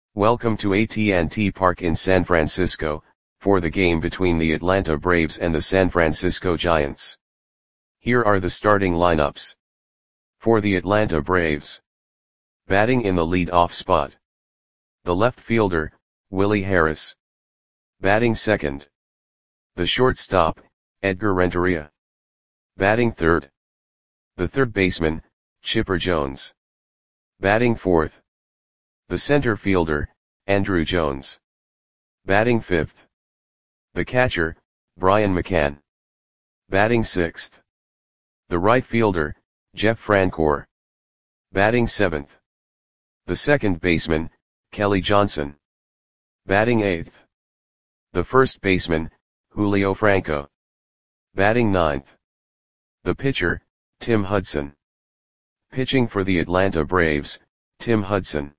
Welcome to AT&T Park in San Francisco, for the game between the Atlanta Braves and the San Francisco Giants. Here are the starting lineups. For the Atlanta Braves. Batting in the lead-off spot. The left fielder, Willie Harris. Batting second. The shortstop, Edgar Renteria. Batting third. The third baseman, Chipper Jones. Batting fourth. The center fielder, Andruw Jones. Batting fifth. The catcher, Brian McCann. Batting sixth. The right fielder, Jeff Francoeur. Batting seventh. The second baseman, Kelly Johnson. Batting eighth. The first baseman, Julio Franco. Batting ninth. The pitcher, Tim Hudson. Pitching for the Atlanta Braves, Tim Hudson.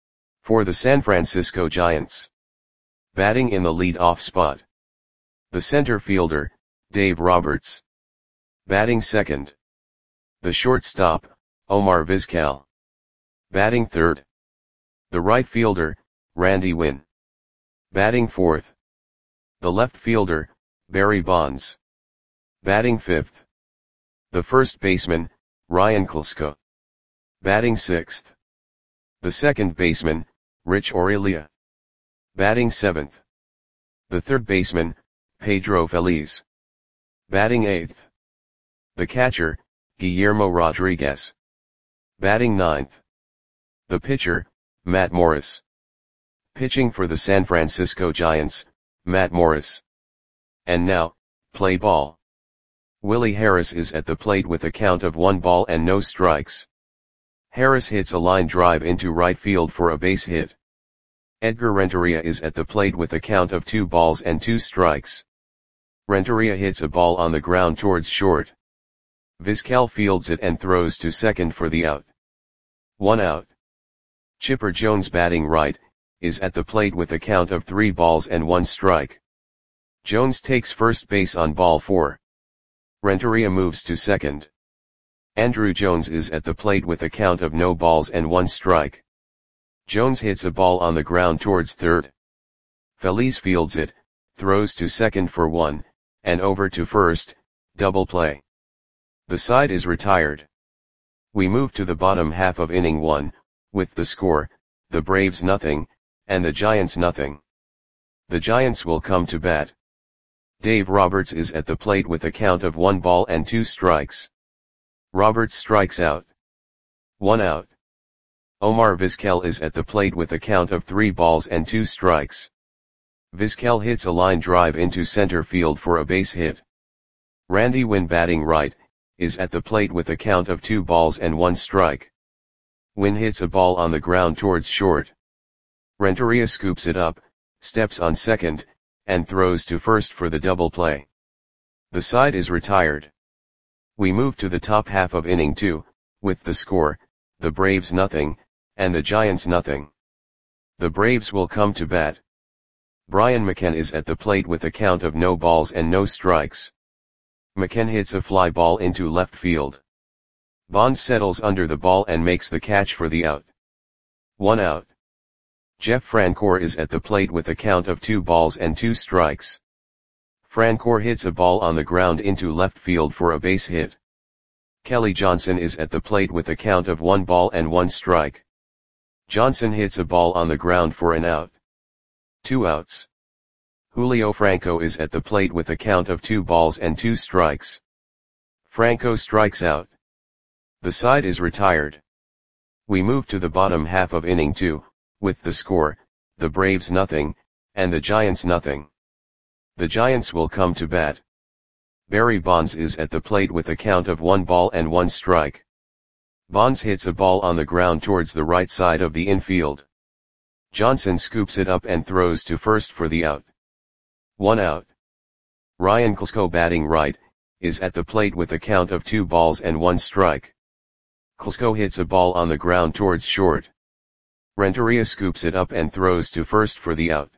For the San Francisco Giants. Batting in the lead-off spot. The center fielder, Dave Roberts. Batting second. The shortstop, Omar Vizquel. Batting third. The right fielder, Randy Winn. Batting fourth. The left fielder, Barry Bonds. Batting fifth. The first baseman, Ryan Klesko. Batting sixth. The second baseman, Rich Aurilia. Batting seventh. The third baseman, Pedro Feliz. Batting eighth. The catcher, Guillermo Rodriguez. Batting ninth. The pitcher, Matt Morris. Pitching for the San Francisco Giants, Matt Morris. And now, play ball. Willie Harris is at the plate with a count of 1 ball and no strikes. Harris hits a line drive into right field for a base hit. Edgar Renteria is at the plate with a count of 2 balls and 2 strikes. Renteria hits a ball on the ground towards short. Vizquel fields it and throws to second for the out. 1 out. Chipper Jones, batting right, is at the plate with a count of 3 balls and 1 strike. Jones takes first base on ball 4. Renteria moves to second. Andruw Jones is at the plate with a count of no balls and 1 strike. Jones hits a ball on the ground towards third. Feliz fields it, throws to second for 1, and over to first, double play. The side is retired. We move to the bottom half of inning 1, with the score, the Braves nothing, and the Giants nothing. The Giants will come to bat. Dave Roberts is at the plate with a count of 1 ball and 2 strikes. Roberts strikes out. 1 out. Omar Vizquel is at the plate with a count of 3 balls and 2 strikes. Vizquel hits a line drive into center field for a base hit. Randy Winn, batting right, is at the plate with a count of 2 balls and 1 strike. Winn hits a ball on the ground towards short. Renteria scoops it up, steps on second, and throws to first for the double play. The side is retired. We move to the top half of inning 2, with the score, the Braves nothing, and the Giants nothing. The Braves will come to bat. Brian McCann is at the plate with a count of no balls and no strikes. McCann hits a fly ball into left field. Bonds settles under the ball and makes the catch for the out. 1 out. Jeff Francoeur is at the plate with a count of 2 balls and 2 strikes. Francoeur hits a ball on the ground into left field for a base hit. Kelly Johnson is at the plate with a count of 1 ball and 1 strike. Johnson hits a ball on the ground for an out. 2 outs. Julio Franco is at the plate with a count of 2 balls and 2 strikes. Franco strikes out. The side is retired. We move to the bottom half of inning 2, with the score, the Braves nothing, and the Giants nothing. The Giants will come to bat. Barry Bonds is at the plate with a count of 1 ball and 1 strike. Bonds hits a ball on the ground towards the right side of the infield. Johnson scoops it up and throws to first for the out. 1 out. Ryan Klesko, batting right, is at the plate with a count of 2 balls and 1 strike. Klesko hits a ball on the ground towards short. Renteria scoops it up and throws to first for the out.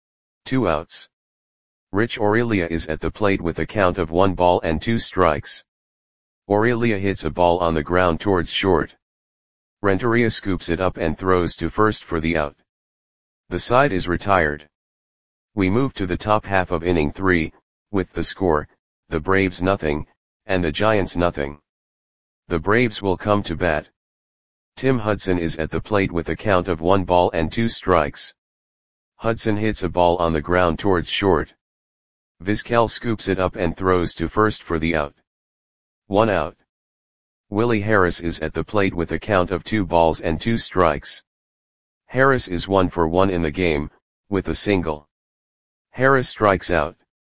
2 outs. Rich Aurilia is at the plate with a count of 1 ball and 2 strikes. Aurilia hits a ball on the ground towards short. Renteria scoops it up and throws to first for the out. The side is retired. We move to the top half of inning 3, with the score, the Braves nothing, and the Giants nothing. The Braves will come to bat. Tim Hudson is at the plate with a count of 1 ball and 2 strikes. Hudson hits a ball on the ground towards short. Vizquel scoops it up and throws to first for the out. 1 out. Willie Harris is at the plate with a count of 2 balls and 2 strikes. Harris is 1 for 1 in the game, with a single. Harris strikes out.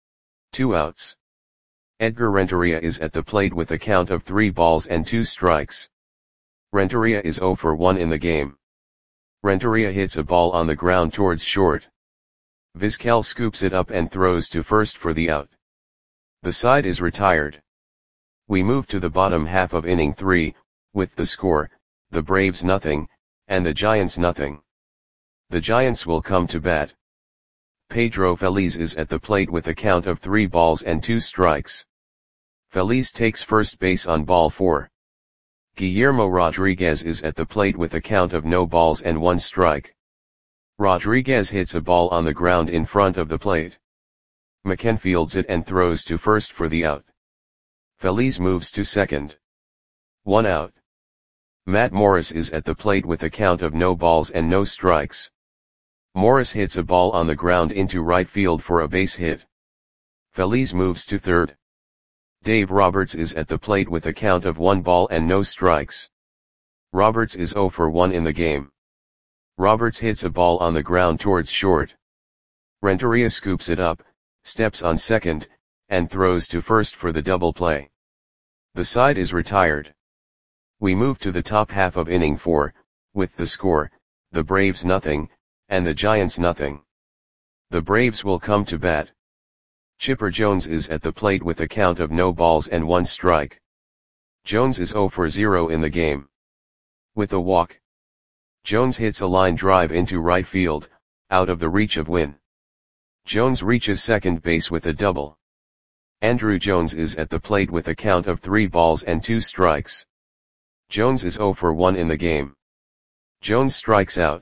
2 outs. Edgar Renteria is at the plate with a count of 3 balls and 2 strikes. Renteria is 0 for 1 in the game. Renteria hits a ball on the ground towards short. Vizquel scoops it up and throws to first for the out. The side is retired. We move to the bottom half of inning 3, with the score, the Braves nothing, and the Giants nothing. The Giants will come to bat. Pedro Feliz is at the plate with a count of 3 balls and 2 strikes. Feliz takes first base on ball 4. Guillermo Rodriguez is at the plate with a count of no balls and 1 strike. Rodriguez hits a ball on the ground in front of the plate. McKen fields it and throws to first for the out. Feliz moves to second. 1 out. Matt Morris is at the plate with a count of no balls and no strikes. Morris hits a ball on the ground into right field for a base hit. Feliz moves to third. Dave Roberts is at the plate with a count of 1 ball and no strikes. Roberts is 0 for 1 in the game. Roberts hits a ball on the ground towards short. Renteria scoops it up, steps on second, and throws to first for the double play. The side is retired. We move to the top half of inning 4, with the score, the Braves nothing, and the Giants nothing. The Braves will come to bat. Chipper Jones is at the plate with a count of no balls and 1 strike. Jones is 0 for 0 in the game. With a walk. Jones hits a line drive into right field, out of the reach of Wynn. Jones reaches second base with a double. Andruw Jones is at the plate with a count of 3 balls and 2 strikes. Jones is 0 for 1 in the game. Jones strikes out.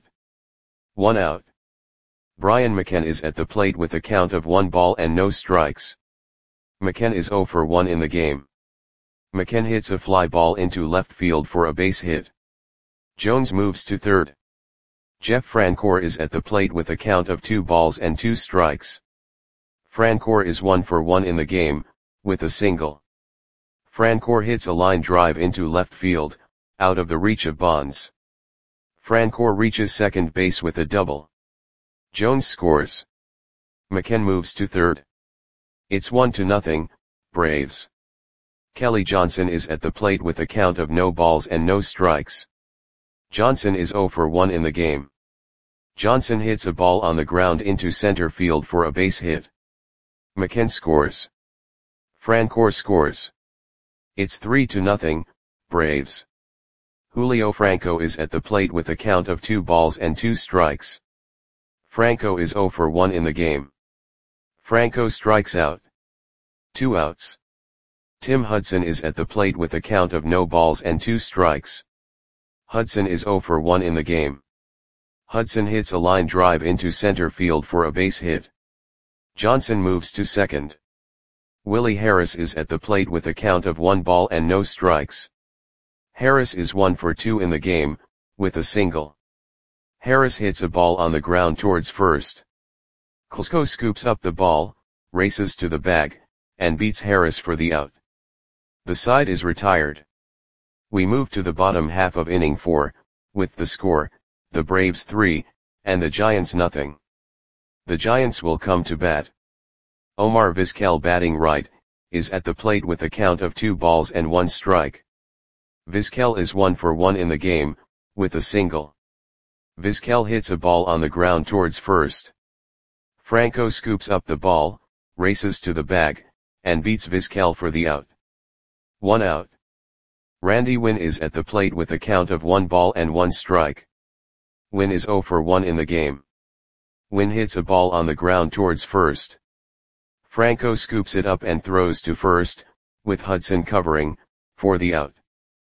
1 out. Brian McKen is at the plate with a count of 1 ball and no strikes. McKen is 0 for 1 in the game. McKen hits a fly ball into left field for a base hit. Jones moves to third. Jeff Francoeur is at the plate with a count of 2 balls and 2 strikes. Francoeur is 1 for 1 in the game, with a single. Francoeur hits a line drive into left field, out of the reach of Bonds. Francoeur reaches second base with a double. Jones scores. McKen moves to third. It's 1-0, Braves. Kelly Johnson is at the plate with a count of no balls and no strikes. Johnson is 0 for 1 in the game. Johnson hits a ball on the ground into center field for a base hit. McKen scores. Francoeur scores. It's 3-0, Braves. Julio Franco is at the plate with a count of 2 balls and 2 strikes. Franco is 0 for 1 in the game. Franco strikes out. 2 outs. Tim Hudson is at the plate with a count of no balls and 2 strikes. Hudson is 0 for 1 in the game. Hudson hits a line drive into center field for a base hit. Johnson moves to second. Willie Harris is at the plate with a count of 1 ball and no strikes. Harris is 1 for 2 in the game, with a single. Harris hits a ball on the ground towards first. Klesko scoops up the ball, races to the bag, and beats Harris for the out. The side is retired. We move to the bottom half of inning 4, with the score, the Braves 3, and the Giants nothing. The Giants will come to bat. Omar Vizquel batting right, is at the plate with a count of 2 balls and 1 strike. Vizquel is 1 for 1 in the game, with a single. Vizquel hits a ball on the ground towards first. Franco scoops up the ball, races to the bag, and beats Vizquel for the out. 1 out. Randy Wynn is at the plate with a count of 1 ball and 1 strike. Wynn is 0 for 1 in the game. Wynn hits a ball on the ground towards first. Franco scoops it up and throws to first, with Hudson covering, for the out.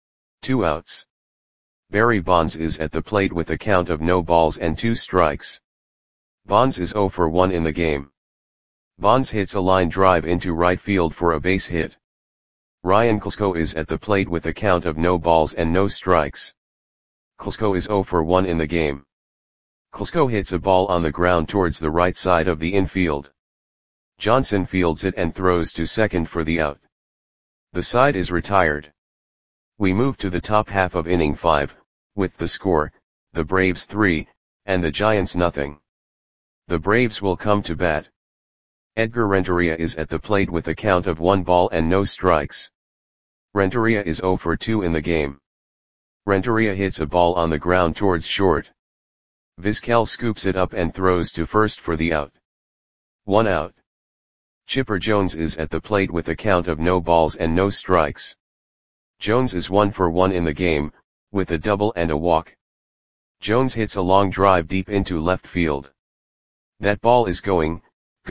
2 outs. Barry Bonds is at the plate with a count of no balls and 2 strikes. Bonds is 0 for 1 in the game. Bonds hits a line drive into right field for a base hit. Ryan Klesko is at the plate with a count of no balls and no strikes. Klesko is 0 for 1 in the game. Klesko hits a ball on the ground towards the right side of the infield. Johnson fields it and throws to second for the out. The side is retired. We move to the top half of inning 5, with the score, the Braves 3, and the Giants nothing. The Braves will come to bat. Edgar Renteria is at the plate with a count of 1 ball and no strikes. Renteria is 0 for 2 in the game. Renteria hits a ball on the ground towards short. Vizquel scoops it up and throws to first for the out. 1 out. Chipper Jones is at the plate with a count of no balls and no strikes. Jones is 1 for 1 in the game, with a double and a walk. Jones hits a long drive deep into left field. That ball is going,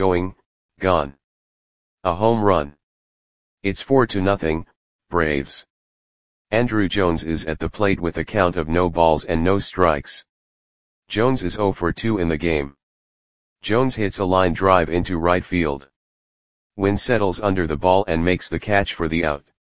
gone. A home run. It's 4-0, Braves. Andruw Jones is at the plate with a count of no balls and no strikes. Jones is 0 for 2 in the game. Jones hits a line drive into right field. Wynn settles under the ball and makes the catch for the out.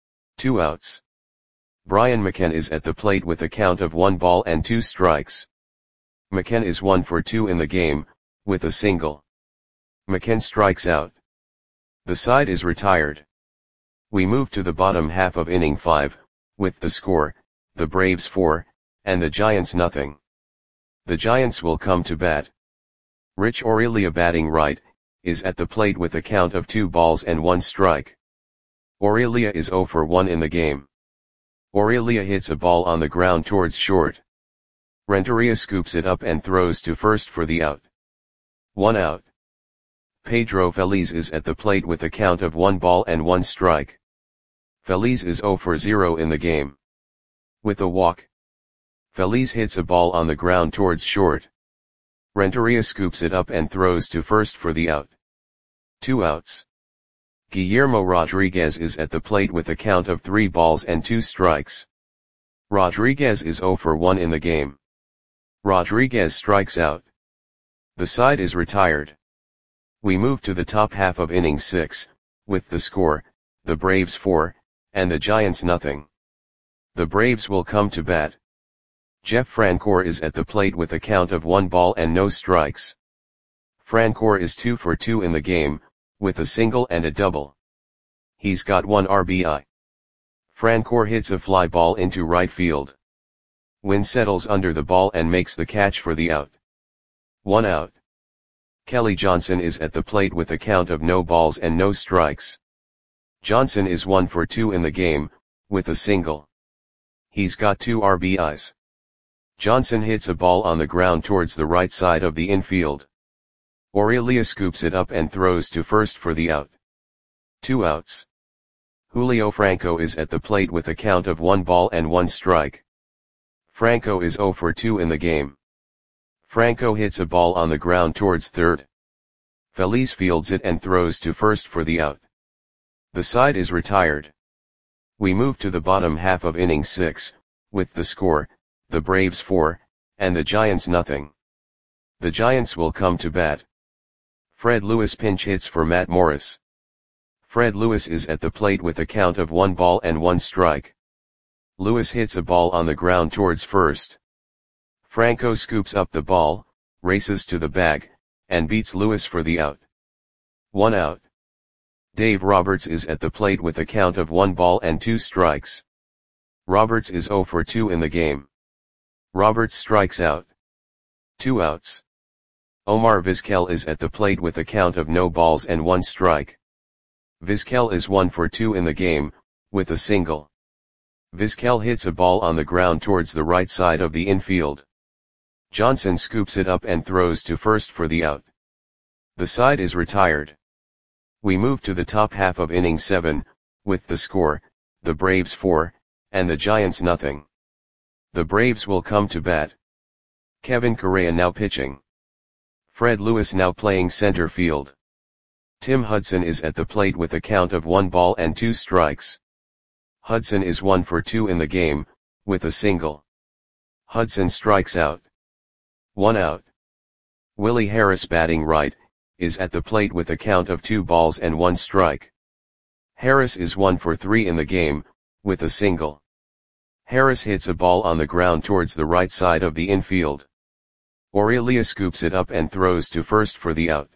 2 outs. Brian McCann is at the plate with a count of 1 ball and 2 strikes. McCann is 1 for 2 in the game, with a single. McCann strikes out. The side is retired. We move to the bottom half of inning 5, with the score, the Braves 4, and the Giants nothing. The Giants will come to bat. Rich Aurelia, batting right, is at the plate with a count of 2 balls and 1 strike. Aurelia is 0 for 1 in the game. Aurelia hits a ball on the ground towards short. Renteria scoops it up and throws to first for the out. 1 out. Pedro Feliz is at the plate with a count of 1 ball and 1 strike. Feliz is 0 for 0 in the game. With a walk. Feliz hits a ball on the ground towards short. Renteria scoops it up and throws to first for the out. 2 outs. Guillermo Rodriguez is at the plate with a count of 3 balls and 2 strikes. Rodriguez is 0 for 1 in the game. Rodriguez strikes out. The side is retired. We move to the top half of inning 6, with the score, the Braves 4, and the Giants nothing. The Braves will come to bat. Jeff Francoeur is at the plate with a count of 1 ball and no strikes. Francoeur is 2 for 2 in the game, with a single and a double. He's got 1 RBI. Francoeur hits a fly ball into right field. Wynn settles under the ball and makes the catch for the out. 1 out. Kelly Johnson is at the plate with a count of no balls and no strikes. Johnson is 1 for 2 in the game, with a single. He's got 2 RBIs. Johnson hits a ball on the ground towards the right side of the infield. Aurelia scoops it up and throws to first for the out. 2 outs. Julio Franco is at the plate with a count of 1 ball and 1 strike. Franco is 0 for 2 in the game. Franco hits a ball on the ground towards third. Feliz fields it and throws to first for the out. The side is retired. We move to the bottom half of inning 6, with the score, the Braves 4, and the Giants nothing. The Giants will come to bat. Fred Lewis pinch hits for Matt Morris. Fred Lewis is at the plate with a count of 1 ball and 1 strike. Lewis hits a ball on the ground towards first. Franco scoops up the ball, races to the bag, and beats Lewis for the out. 1 out. Dave Roberts is at the plate with a count of 1 ball and 2 strikes. Roberts is 0 for 2 in the game. Roberts strikes out. 2 outs. Omar Vizquel is at the plate with a count of no balls and 1 strike. Vizquel is 1 for 2 in the game, with a single. Vizquel hits a ball on the ground towards the right side of the infield. Johnson scoops it up and throws to first for the out. The side is retired. We move to the top half of inning 7, with the score, the Braves 4, and the Giants nothing. The Braves will come to bat. Kevin Correa now pitching. Fred Lewis now playing center field. Tim Hudson is at the plate with a count of 1 ball and 2 strikes. Hudson is 1 for 2 in the game, with a single. Hudson strikes out. 1 out. Willie Harris batting right, is at the plate with a count of 2 balls and 1 strike. Harris is 1 for 3 in the game, with a single. Harris hits a ball on the ground towards the right side of the infield. Aurelia scoops it up and throws to first for the out.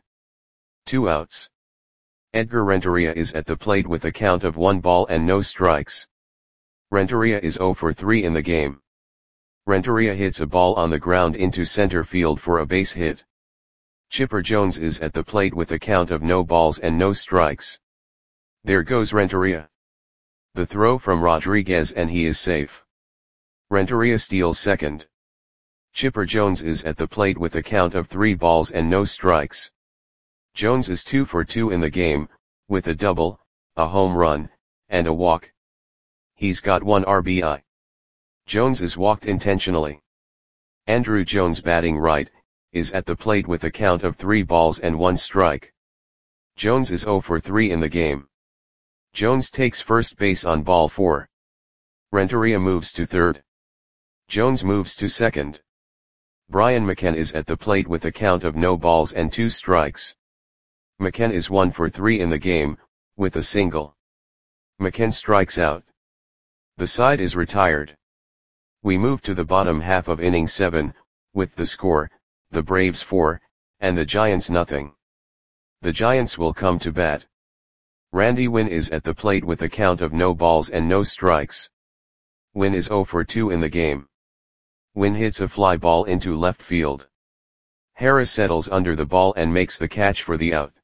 2 outs. Edgar Renteria is at the plate with a count of 1 ball and no strikes. Renteria is 0 for 3 in the game. Renteria hits a ball on the ground into center field for a base hit. Chipper Jones is at the plate with a count of no balls and no strikes. There goes Renteria. The throw from Rodriguez and he is safe. Renteria steals second. Chipper Jones is at the plate with a count of 3 balls and no strikes. Jones is 2 for 2 in the game, with a double, a home run, and a walk. He's got 1 RBI. Jones is walked intentionally. Andrew Jones batting right, is at the plate with a count of 3 balls and 1 strike. Jones is 0 for 3 in the game. Jones takes first base on ball 4. Renteria moves to third. Jones moves to second. Brian McKenna is at the plate with a count of no balls and 2 strikes. McKenna is 1 for 3 in the game, with a single. McKenna strikes out. The side is retired. We move to the bottom half of inning 7, with the score, the Braves 4, and the Giants nothing. The Giants will come to bat. Randy Winn is at the plate with a count of no balls and no strikes. Winn is 0 for 2 in the game. Winn hits a fly ball into left field. Harris settles under the ball and makes the catch for the out.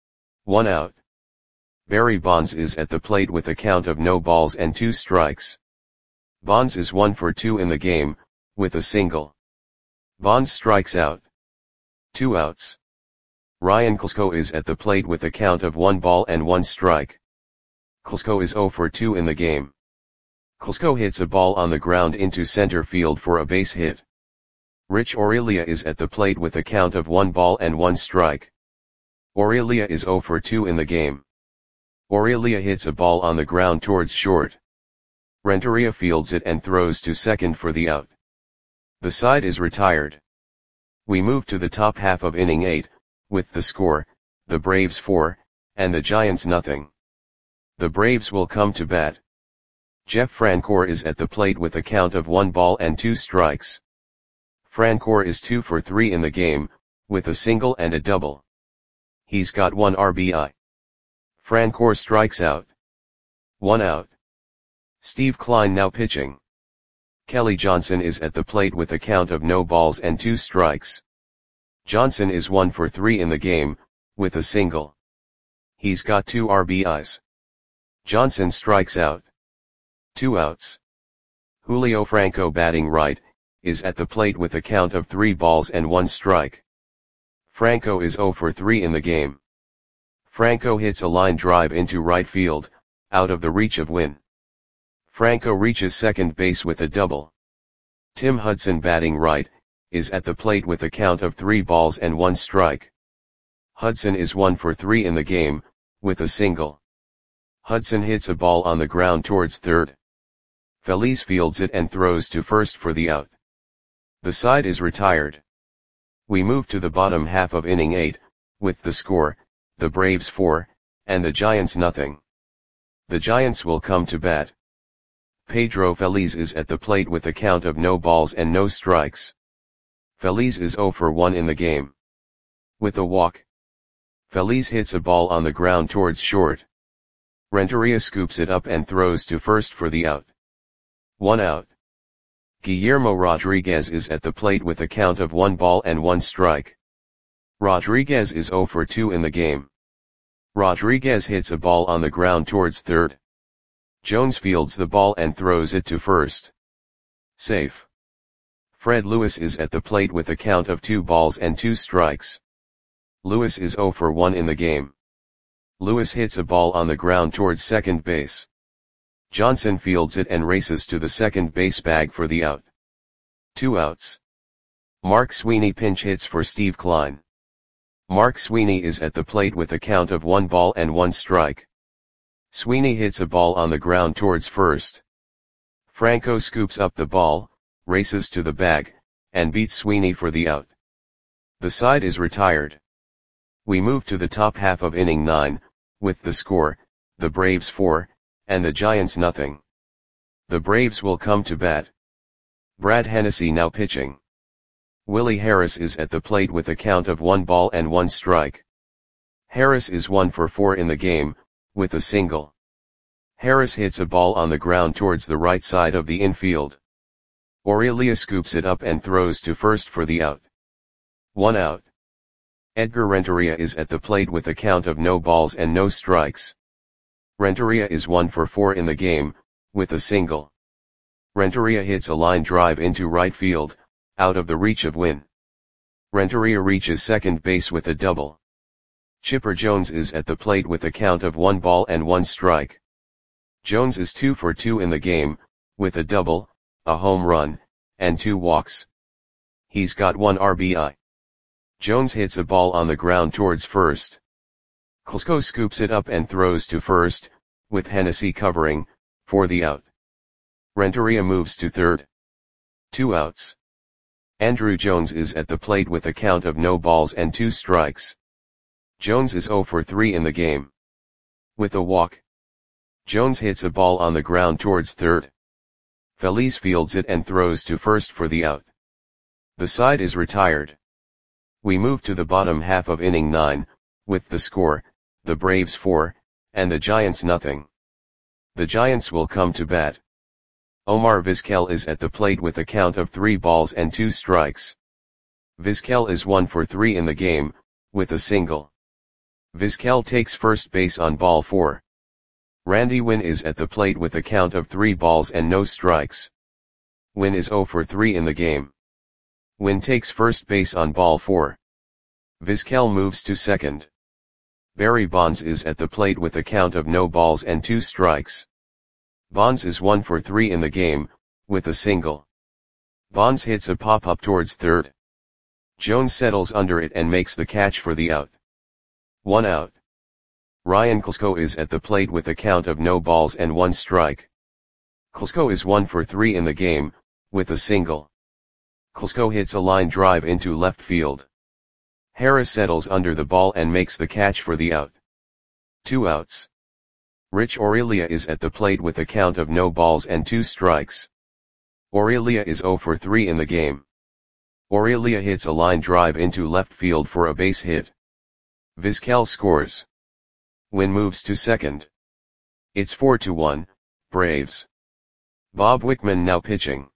1 out. Barry Bonds is at the plate with a count of no balls and 2 strikes. Bonds is 1 for 2 in the game, with a single. Bonds strikes out. 2 outs. Ryan Klesko is at the plate with a count of 1 ball and 1 strike. Klesko is 0 for 2 in the game. Klesko hits a ball on the ground into center field for a base hit. Rich Aurelia is at the plate with a count of 1 ball and 1 strike. Aurelia is 0 for 2 in the game. Aurelia hits a ball on the ground towards short. Renteria fields it and throws to second for the out. The side is retired. We move to the top half of inning 8, with the score, the Braves 4, and the Giants nothing. The Braves will come to bat. Jeff Francoeur is at the plate with a count of 1 ball and 2 strikes. Francoeur is 2 for 3 in the game, with a single and a double. He's got 1 RBI. Francoeur strikes out. 1 out. Steve Kline now pitching. Kelly Johnson is at the plate with a count of no balls and 2 strikes. Johnson is 1 for 3 in the game, with a single. He's got 2 RBIs. Johnson strikes out. 2 outs. Julio Franco batting right, is at the plate with a count of 3 balls and 1 strike. Franco is 0 for 3 in the game. Franco hits a line drive into right field, out of the reach of Winn. Franco reaches second base with a double. Tim Hudson batting right, is at the plate with a count of 3 balls and 1 strike. Hudson is 1 for 3 in the game, with a single. Hudson hits a ball on the ground towards third. Feliz fields it and throws to first for the out. The side is retired. We move to the bottom half of inning 8, with the score, the Braves 4, and the Giants nothing. The Giants will come to bat. Pedro Feliz is at the plate with a count of no balls and no strikes. Feliz is 0 for 1 in the game. With a walk. Feliz hits a ball on the ground towards short. Renteria scoops it up and throws to first for the out. 1 out. Guillermo Rodriguez is at the plate with a count of 1 ball and 1 strike. Rodriguez is 0 for 2 in the game. Rodriguez hits a ball on the ground towards third. Jones fields the ball and throws it to first. Safe. Fred Lewis is at the plate with a count of 2 balls and 2 strikes. Lewis is 0 for 1 in the game. Lewis hits a ball on the ground towards second base. Johnson fields it and races to the second base bag for the out. 2 outs. Mark Sweeney pinch hits for Steve Kline. Mark Sweeney is at the plate with a count of 1 ball and 1 strike. Sweeney hits a ball on the ground towards first. Franco scoops up the ball, races to the bag, and beats Sweeney for the out. The side is retired. We move to the top half of inning 9, with the score, the Braves 4, and the Giants nothing. The Braves will come to bat. Brad Hennessy now pitching. Willie Harris is at the plate with a count of 1 ball and 1 strike. Harris is 1 for 4 in the game, with a single. Harris hits a ball on the ground towards the right side of the infield. Aurelia scoops it up and throws to first for the out. 1 out. Edgar Renteria is at the plate with a count of no balls and no strikes. Renteria is 1 for 4 in the game, with a single. Renteria hits a line drive into right field, out of the reach of Wynn. Renteria reaches second base with a double. Chipper Jones is at the plate with a count of 1 ball and 1 strike. Jones is 2 for 2 in the game, with a double, a home run, and 2 walks. He's got 1 RBI. Jones hits a ball on the ground towards first. Klesko scoops it up and throws to first, with Hennessy covering, for the out. Renteria moves to third. 2 outs. Andruw Jones is at the plate with a count of no balls and 2 strikes. Jones is 0 for 3 in the game. With a walk. Jones hits a ball on the ground towards third. Feliz fields it and throws to first for the out. The side is retired. We move to the bottom half of inning 9, with the score, the Braves 4, and the Giants nothing. The Giants will come to bat. Omar Vizquel is at the plate with a count of 3 balls and 2 strikes. Vizquel is 1 for 3 in the game, with a single. Vizquel takes first base on ball 4. Randy Wynn is at the plate with a count of 3 balls and no strikes. Wynn is 0 for 3 in the game. Wynn takes first base on ball 4. Vizquel moves to second. Barry Bonds is at the plate with a count of no balls and 2 strikes. Bonds is 1 for 3 in the game, with a single. Bonds hits a pop-up towards third. Jones settles under it and makes the catch for the out. 1 out. Ryan Klesko is at the plate with a count of no balls and 1 strike. Klesko is 1 for 3 in the game, with a single. Klesko hits a line drive into left field. Harris settles under the ball and makes the catch for the out. 2 outs. Rich Aurelia is at the plate with a count of no balls and 2 strikes. Aurelia is 0 for 3 in the game. Aurelia hits a line drive into left field for a base hit. Vizquel scores. Wynn moves to second. It's 4-1, Braves. Bob Wickman now pitching.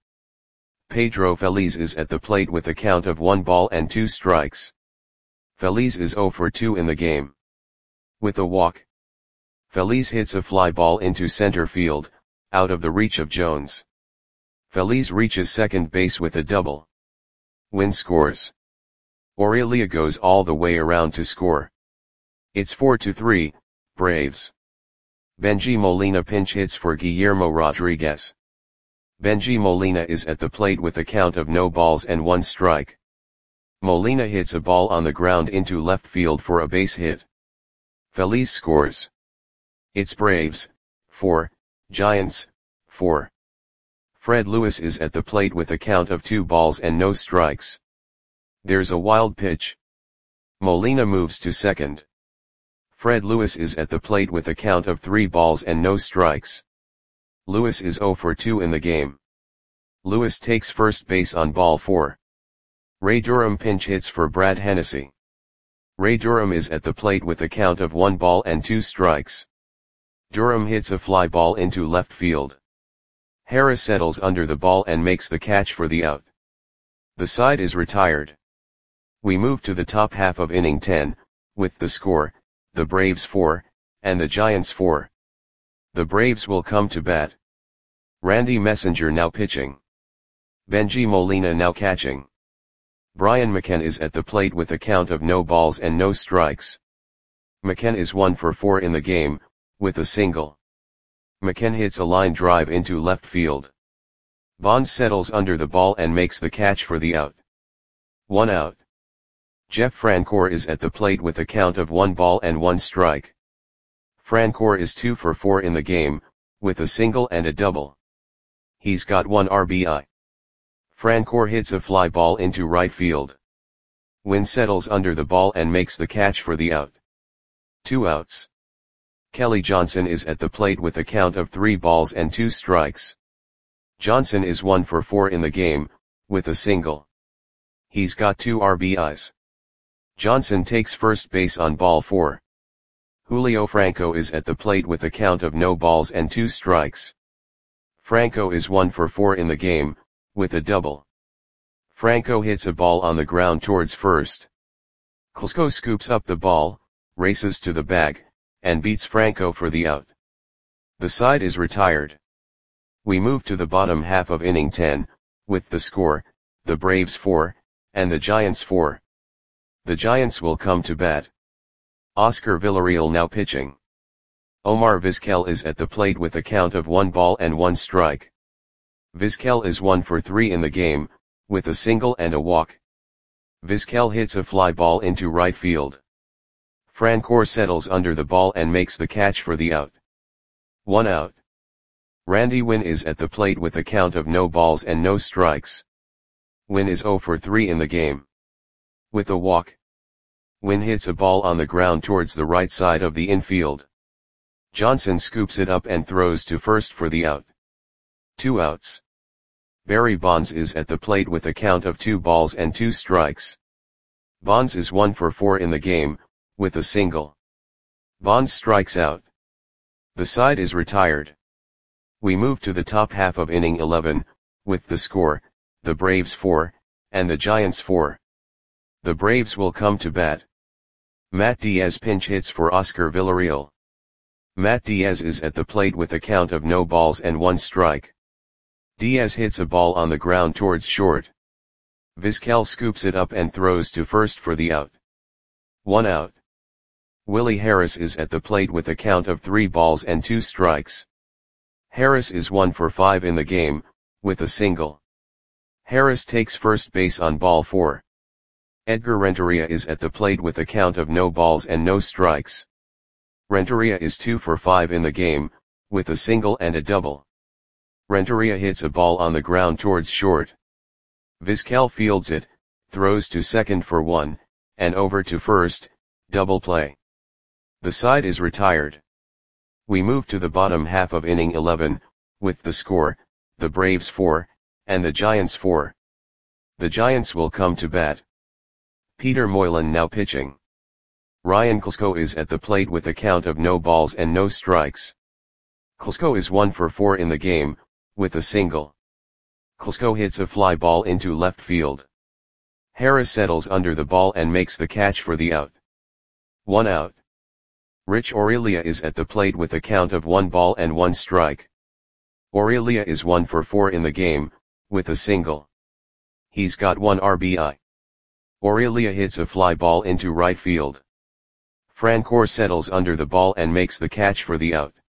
Pedro Feliz is at the plate with a count of 1 ball and 2 strikes. Feliz is 0 for 2 in the game. With a walk. Feliz hits a fly ball into center field, out of the reach of Jones. Feliz reaches second base with a double. Wynn scores. Aurelia goes all the way around to score. It's 4-3, Braves. Bengie Molina pinch hits for Guillermo Rodriguez. Bengie Molina is at the plate with a count of no balls and 1 strike. Molina hits a ball on the ground into left field for a base hit. Feliz scores. It's Braves, 4, Giants, 4. Fred Lewis is at the plate with a count of 2 balls and no strikes. There's a wild pitch. Molina moves to second. Fred Lewis is at the plate with a count of 3 balls and no strikes. Lewis is 0 for 2 in the game. Lewis takes first base on ball 4. Ray Durham pinch hits for Brad Hennessy. Ray Durham is at the plate with a count of 1 ball and 2 strikes. Durham hits a fly ball into left field. Harris settles under the ball and makes the catch for the out. The side is retired. We move to the top half of inning 10, with the score, the Braves 4, and the Giants 4. The Braves will come to bat. Randy Messenger now pitching. Bengie Molina now catching. Brian McKenna is at the plate with a count of no balls and no strikes. McKenna is 1 for 4 in the game, with a single. McKenna hits a line drive into left field. Bonds settles under the ball and makes the catch for the out. 1 out. Jeff Francoeur is at the plate with a count of 1 ball and 1 strike. Francoeur is 2 for 4 in the game, with a single and a double. He's got 1 RBI. Francoeur hits a fly ball into right field. Wynn settles under the ball and makes the catch for the out. 2 outs. Kelly Johnson is at the plate with a count of 3 balls and 2 strikes. Johnson is 1 for 4 in the game, with a single. He's got 2 RBIs. Johnson takes first base on ball 4. Julio Franco is at the plate with a count of no balls and 2 strikes. Franco is 1 for 4 in the game, with a double. Franco hits a ball on the ground towards first. Klesko scoops up the ball, races to the bag, and beats Franco for the out. The side is retired. We move to the bottom half of inning 10, with the score, the Braves 4, and the Giants 4. The Giants will come to bat. Oscar Villarreal now pitching. Omar Vizquel is at the plate with a count of 1 ball and 1 strike. Vizquel is 1 for 3 in the game, with a single and a walk. Vizquel hits a fly ball into right field. Francoeur settles under the ball and makes the catch for the out. 1 out. Randy Wynn is at the plate with a count of no balls and no strikes. Wynn is 0 for 3 in the game. With a walk. Wynn hits a ball on the ground towards the right side of the infield. Johnson scoops it up and throws to first for the out. 2 outs. Barry Bonds is at the plate with a count of 2 balls and 2 strikes. Bonds is 1 for 4 in the game, with a single. Bonds strikes out. The side is retired. We move to the top half of inning 11, with the score, the Braves 4, and the Giants 4. The Braves will come to bat. Matt Diaz pinch hits for Oscar Villarreal. Matt Diaz is at the plate with a count of no balls and 1 strike. Diaz hits a ball on the ground towards short. Vizquel scoops it up and throws to first for the out. 1 out. Willie Harris is at the plate with a count of 3 balls and 2 strikes. Harris is 1 for 5 in the game, with a single. Harris takes first base on ball 4. Edgar Renteria is at the plate with a count of no balls and no strikes. Renteria is 2 for 5 in the game, with a single and a double. Renteria hits a ball on the ground towards short. Vizquel fields it, throws to second for 1, and over to first, double play. The side is retired. We move to the bottom half of inning 11, with the score, the Braves 4, and the Giants 4. The Giants will come to bat. Peter Moylan now pitching. Ryan Klesko is at the plate with a count of no balls and no strikes. Klesko is 1 for 4 in the game, with a single. Klesko hits a fly ball into left field. Harris settles under the ball and makes the catch for the out. 1 out. Rich Aurelia is at the plate with a count of 1 ball and 1 strike. Aurelia is 1 for 4 in the game, with a single. He's got 1 RBI. Aurelia hits a fly ball into right field. Francoeur settles under the ball and makes the catch for the out.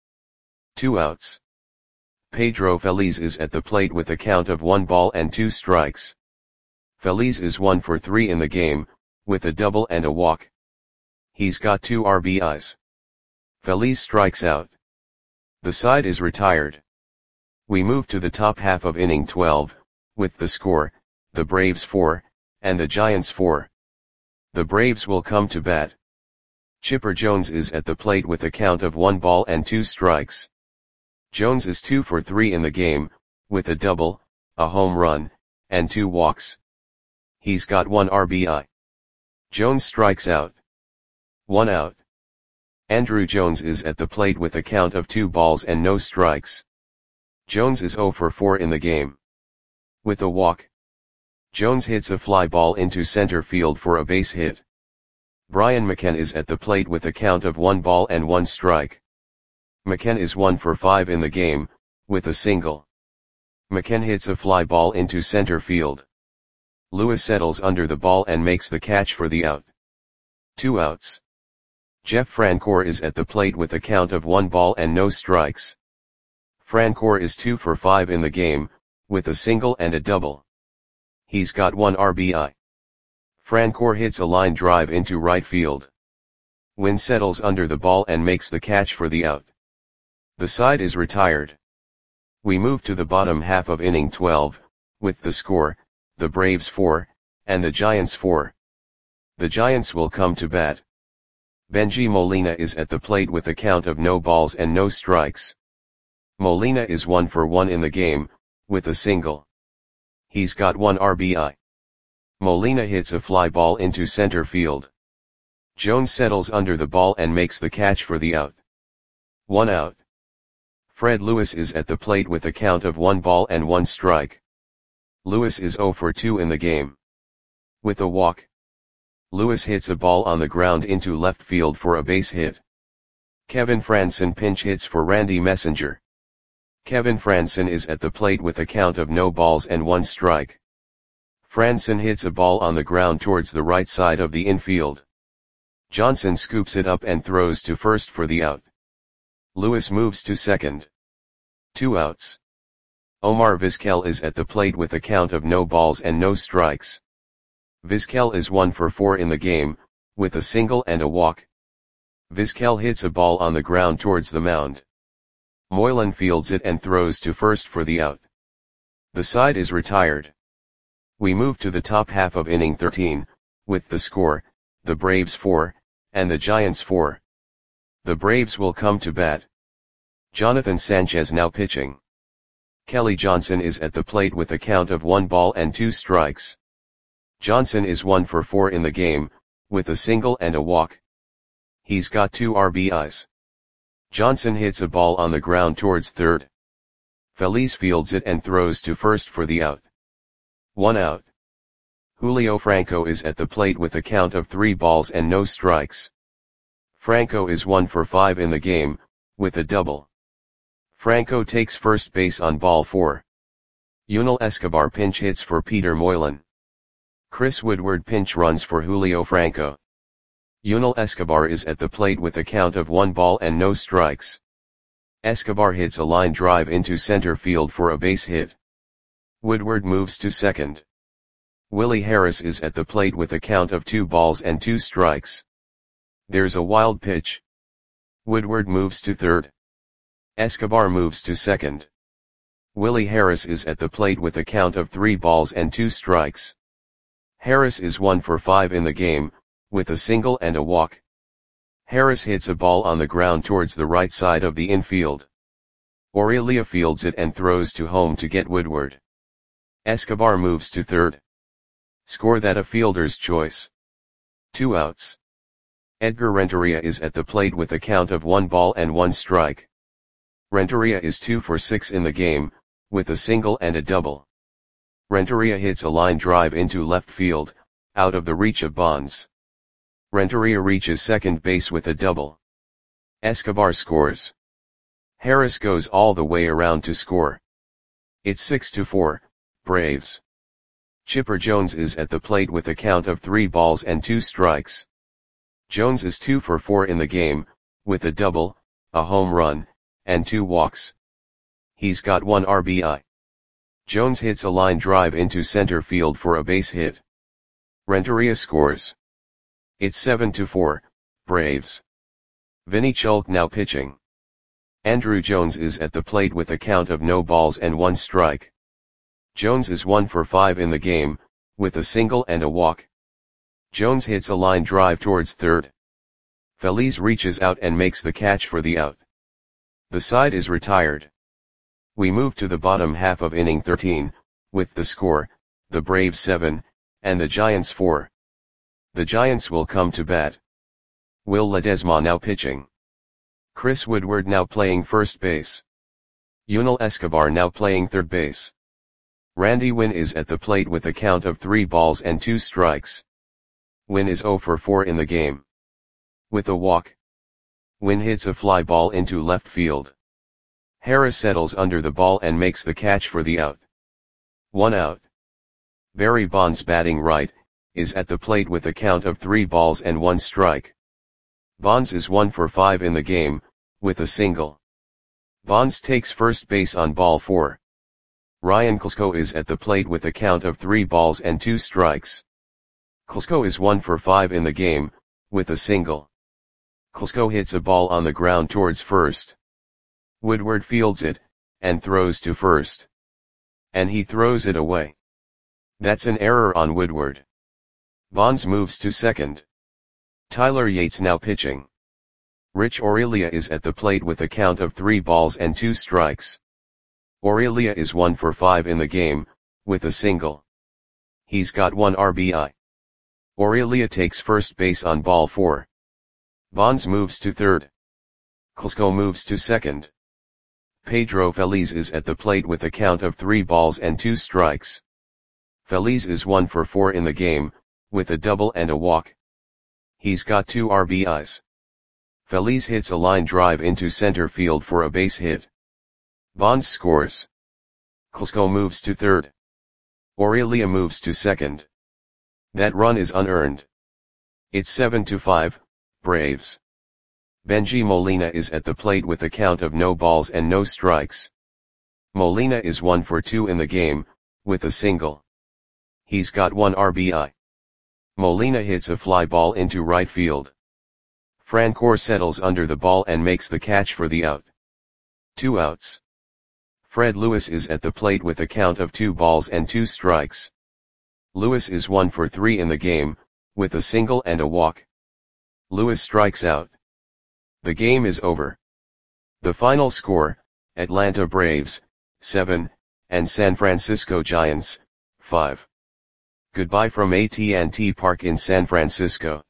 2 outs. Pedro Feliz is at the plate with a count of 1 ball and 2 strikes. Feliz is 1 for 3 in the game, with a double and a walk. He's got 2 RBIs. Feliz strikes out. The side is retired. We move to the top half of inning 12, with the score, the Braves 4, and the Giants 4. The Braves will come to bat. Chipper Jones is at the plate with a count of 1 ball and 2 strikes. Jones is 2 for 3 in the game, with a double, a home run, and 2 walks. He's got 1 RBI. Jones strikes out. 1 out. Andrew Jones is at the plate with a count of 2 balls and no strikes. Jones is 0 for 4 in the game. With a walk. Jones hits a fly ball into center field for a base hit. Brian McKenna is at the plate with a count of 1 ball and 1 strike. McKenna is 1 for 5 in the game, with a single. McKenna hits a fly ball into center field. Lewis settles under the ball and makes the catch for the out. 2 outs. Jeff Francoeur is at the plate with a count of 1 ball and no strikes. Francoeur is 2 for 5 in the game, with a single and a double. He's got 1 RBI. Francoeur hits a line drive into right field. Wynn settles under the ball and makes the catch for the out. The side is retired. We move to the bottom half of inning 12, with the score, the Braves 4, and the Giants 4. The Giants will come to bat. Benji Molina is at the plate with a count of no balls and no strikes. Molina is 1 for 1 in the game, with a single. He's got 1 RBI. Molina hits a fly ball into center field. Jones settles under the ball and makes the catch for the out. 1 out. Fred Lewis is at the plate with a count of 1 ball and 1 strike. Lewis is 0 for 2 in the game. With a walk. Lewis hits a ball on the ground into left field for a base hit. Kevin Frandsen pinch hits for Randy Messenger. Kevin Frandsen is at the plate with a count of no balls and 1 strike. Frandsen hits a ball on the ground towards the right side of the infield. Johnson scoops it up and throws to first for the out. Lewis moves to second. 2 outs. Omar Vizquel is at the plate with a count of no balls and no strikes. Vizquel is 1 for 4 in the game, with a single and a walk. Vizquel hits a ball on the ground towards the mound. Moylan fields it and throws to first for the out. The side is retired. We move to the top half of inning 13, with the score, the Braves 4, and the Giants 4. The Braves will come to bat. Jonathan Sanchez now pitching. Kelly Johnson is at the plate with a count of 1 ball and 2 strikes. Johnson is 1 for 4 in the game, with a single and a walk. He's got 2 RBIs. Johnson hits a ball on the ground towards third. Feliz fields it and throws to first for the out. 1 out. Julio Franco is at the plate with a count of 3 balls and no strikes. Franco is 1 for 5 in the game, with a double. Franco takes first base on ball 4. Yunel Escobar pinch hits for Peter Moylan. Chris Woodward pinch runs for Julio Franco. Yunel Escobar is at the plate with a count of 1 ball and no strikes. Escobar hits a line drive into center field for a base hit. Woodward moves to second. Willie Harris is at the plate with a count of 2 balls and 2 strikes. There's a wild pitch. Woodward moves to third. Escobar moves to second. Willie Harris is at the plate with a count of 3 balls and 2 strikes. Harris is 1 for 5 in the game, with a single and a walk. Harris hits a ball on the ground towards the right side of the infield. Aurelia fields it and throws to home to get Woodward. Escobar moves to third. Score that a fielder's choice. 2 outs. Edgar Renteria is at the plate with a count of 1 ball and 1 strike. Renteria is 2 for 6 in the game, with a single and a double. Renteria hits a line drive into left field, out of the reach of Bonds. Renteria reaches second base with a double. Escobar scores. Harris goes all the way around to score. It's 6-4, Braves. Chipper Jones is at the plate with a count of 3 balls and 2 strikes. Jones is 2 for 4 in the game, with a double, a home run, and 2 walks. He's got 1 RBI. Jones hits a line drive into center field for a base hit. Renteria scores. It's 7-4, Braves. Vinny Chulk now pitching. Andrew Jones is at the plate with a count of no balls and 1 strike. Jones is 1 for 5 in the game, with a single and a walk. Jones hits a line drive towards third. Feliz reaches out and makes the catch for the out. The side is retired. We move to the bottom half of inning 13, with the score, the Braves 7, and the Giants 4. The Giants will come to bat. Will Ledesma now pitching. Chris Woodward now playing first base. Yunel Escobar now playing third base. Randy Winn is at the plate with a count of 3 balls and 2 strikes. Winn is 0 for 4 in the game. With a walk. Winn hits a fly ball into left field. Harris settles under the ball and makes the catch for the out. 1 out. Barry Bonds batting right, is at the plate with a count of 3 balls and 1 strike. Bonds is 1 for 5 in the game, with a single. Bonds takes first base on ball 4. Ryan Klesko is at the plate with a count of 3 balls and 2 strikes. Klesko is 1 for 5 in the game, with a single. Klesko hits a ball on the ground towards first. Woodward fields it, and throws to first. And he throws it away. That's an error on Woodward. Bonds moves to second. Tyler Yates now pitching. Rich Aurelia is at the plate with a count of 3 balls and 2 strikes. Aurelia is 1 for 5 in the game, with a single. He's got 1 RBI. Aurelia takes first base on ball 4. Bonds moves to third. Klesko moves to second. Pedro Feliz is at the plate with a count of 3 balls and 2 strikes. Feliz is 1 for 4 in the game, with a double and a walk. He's got 2 RBIs. Feliz hits a line drive into center field for a base hit. Bonds scores. Klesko moves to third. Aurelia moves to second. That run is unearned. It's 7-5, Braves. Benji Molina is at the plate with a count of no balls and no strikes. Molina is 1 for 2 in the game, with a single. He's got 1 RBI. Molina hits a fly ball into right field. Francoeur settles under the ball and makes the catch for the out. 2 outs. Fred Lewis is at the plate with a count of 2 balls and 2 strikes. Lewis is 1 for 3 in the game, with a single and a walk. Lewis strikes out. The game is over. The final score, Atlanta Braves, 7, and San Francisco Giants, 5. Goodbye from AT&T Park in San Francisco.